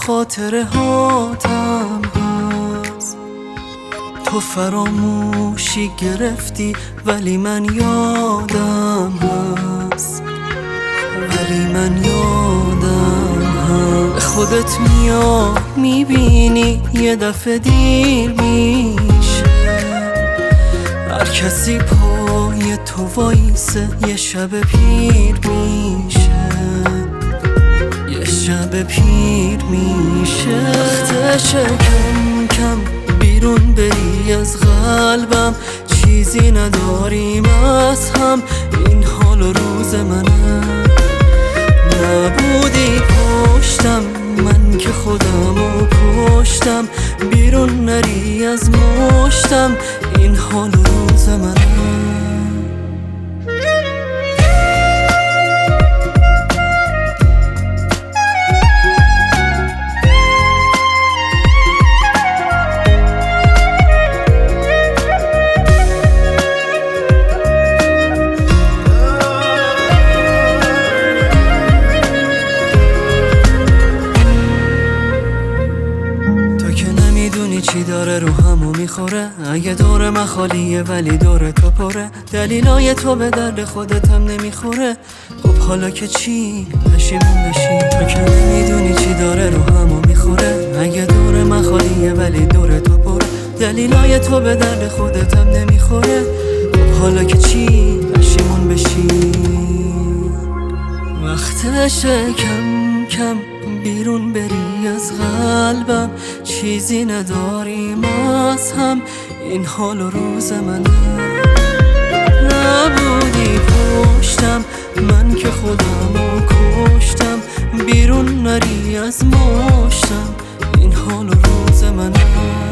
خاطره هاتم هست. تو فراموشی گرفتی ولی من یادم هست، ولی من یادم هست. به خودت میای میبینی یه دفعه دیر میشه، هر کسی پای تو وایسه یه شب پیر میشه، یه شب پیر میشه. وقتشه کم کم بیرون بری از قلبم، چیزی نداریم از هم، این حال و روز منه. نبودی پشتم من که خودمو کشتم، بیرون نری از مشتم، این حال و روز منه. چی داره رو همو میخوره، اگه دور من خالیه ولی دور تو پره، دلیلای تو به درد خودت هم نمیخوره. خب حالا که چی پشیمون بشی، تو که نمیدونی چی داره رو همو میخوره، اگه دور من خالیه ولی دور تو پره، دلیلای تو به درد خودت هم نمیخوره. خب حالا که چی پشیمون بشی. وقتشه کم کم بیرون بری از قلبم، چیزی نداریم از هم، این حال و روز منه. نبودی پشتم من که خودمو کشتم، بیرون نری از مشتم، این حال و روز منه.